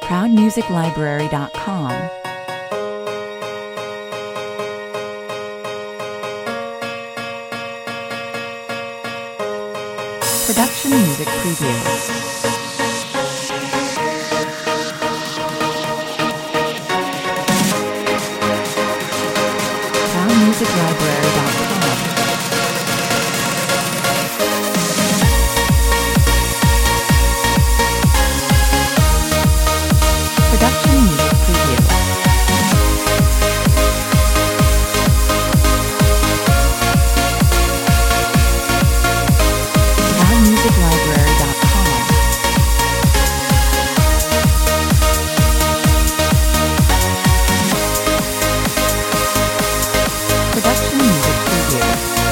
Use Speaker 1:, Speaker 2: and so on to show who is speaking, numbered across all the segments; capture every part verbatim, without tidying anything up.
Speaker 1: proud music library dot com. Production music preview. music library dot com. Production music preview. proud music library dot com. Production music preview.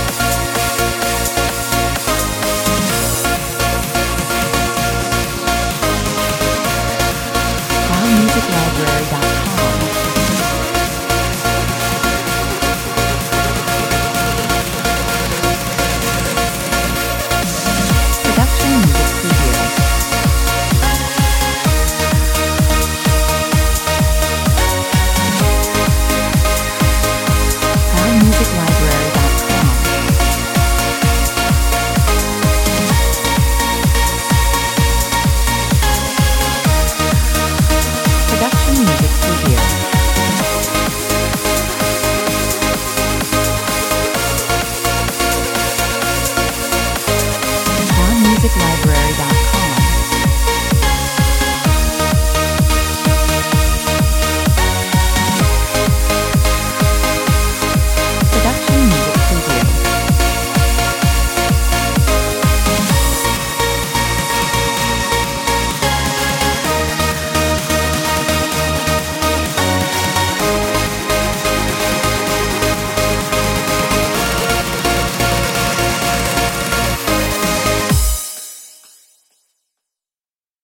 Speaker 1: proud music library dot com. Production music preview. proud music library dot com. Production music preview. proud music library dot com.